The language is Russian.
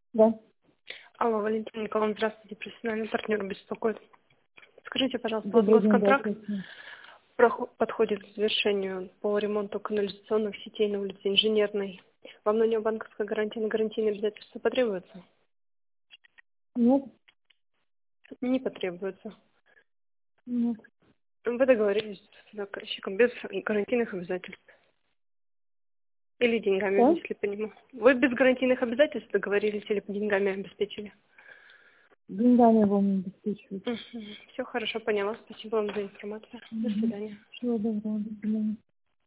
Да. Алло, Валентина Николаевна, здравствуйте, профессиональный партнер беспокоит. Скажите, пожалуйста, вот у Добрый вас день, контракт здравствуйте. подходит к завершению по ремонту канализационных сетей на улице Инженерной. Вам на нее банковская гарантия на гарантийные обязательства потребуется? Нет, Не потребуется. нет. Вы договорились с заказчиком без гарантийных обязательств. Или деньгами Что? внесли по нему. Вы без гарантийных обязательств договорились или деньгами обеспечили? Деньгами его не обеспечивают. Все хорошо, поняла. Спасибо вам за информацию. До свидания. Всего доброго, до свидания.